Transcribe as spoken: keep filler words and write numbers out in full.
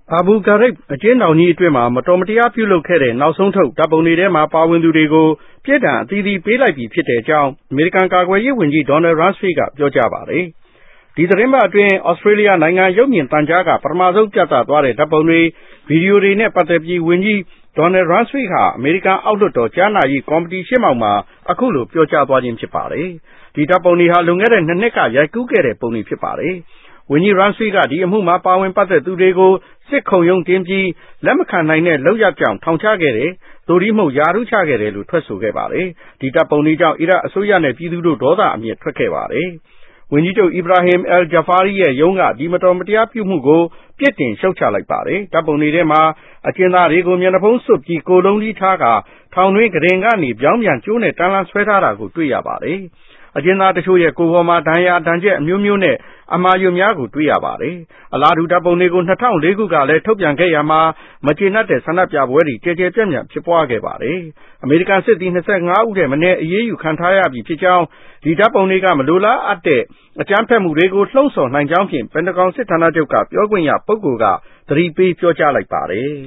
အာဘူဂါရိပ်အကျဉ်းထောင်ကြီးအတွင်းမှာမတော်မတရားပြုလုပ်ခဲ့တဲ့နောက်ဆုံးထုတ်ဓာတ်ပုံတွေထဲမှာပါဝင်သူတွေကိုပြစ်ဒဏ်အသီးသီးပေးလိုက်ပြီဖြစ်တဲ့အကြောင်းအမေရိကန်ကာကွယ်ရေးဝန်ကြီးဒေါ်နယ်ရမ်းစဖိတ်ကပြောကြားပါတယ်။ဒီသတင်းပတ်အတွင်းဩစတြေးလျနိုင်ငံရုပ်မြင်သံကြားကပထမဆုံးပြသသွားတဲ့ဓာတ်ပုံတွေဗီဒီယိုတွေနဲ့ပတ်သက်ပြီးဝန်ကြီးဒေါ်နယ်ရမ်းစဖိတ်ဟာအမေရိကန်အောက်လွှတ်တော်ကြားနာရေးကော်မတီရှေ့မှောက်မှာအခုလိုပြောကြားသွားခြင်းဖြစ်ပါတယ်။ဒီဓာတ်ပုံတွေဟာလွန်ခဲ့တဲ့နှစ်နှစ်ကရိုက်ကူးခဲ့တဲ့ပုံတွေဖြစ်ပါတယ်။ဝန်ကြီးရမ်းစဖိတ်ကဒီအမှုမှာပါဝင်ပတ်သက်သူတွေကိုစစ်ခုံရုံးတင်ပြီးလက်မခံနိုင်တဲ့လောက်ရကြောင်ထောင်ချခဲ့တယ်။သို့ဒီမှုယာရုချခဲ့တယ်လို့ထွက်ဆိုခဲ့ပါတယ်။ဒီတပ်ပုံတွေကြောင့်အီရတ်အစိုးရနဲ့ပြည်သူတို့ဒေါသအမျက်ထွက်ခဲ့ပါတယ်။ဝန်ကြီးချုပ်အီဘရာဟင်အယ်ဂျာဖာရီရဲ့ရုံးကဒီမတော်မတရားပြုမှုကိုပြစ်တင်ရှုတ်ချလိုက်ပါတယ်။တပ်ပုံတွေထဲမှာအကျဉ်းသားတွေကိုမျက်နှာဖုံးစွပ်ပြီးကိုယ်လုံးကြီးထားကထောင်တွင်းကရင်ကနေပြောင်းပြန်ကျိုးနဲ့တန်းလန်းဆွဲထားတာကိုတွေ့ရပါတယ်။အကျဉ်းသားတချို့ရဲ့ကိုယ်ပေါ်မှာဒဏ်ရာဒဏ်ချက်အမျိုးမျိုးနဲ့အမှားယွင်းများကိုတွေ့ရပါတယ်။အလားတူဓာတ်ပုံတွေကို၂၀၀၄ခုကလည်းထုတ်ပြန်ခဲ့ရမှာမကျေနပ်တဲ့ဆန္ဒပြပွဲတွေကြဲကြဲပြန့်ပြန့်ဖြစ်ပွားခဲ့ပါတယ်။အမေရိကန်စစ်သည်၂၅ဦးထက်မနည်းအရေးယူခံထားရပြီဖြစ်ကြောင်းဒီဓာတ်ပုံတွေကမလိုလားအပ်တဲ့အကြမ်းဖက်မှုတွေကိုလှုံ့ဆော်နိုင်ကြောင်းဖြင့်ပင်တဂွန်စစ်ဌာနချုပ်ကပြောခွင့်ရပုဂ္ဂိုလ်ကသတိပေးပြောကြားလိုက်ပါတယ်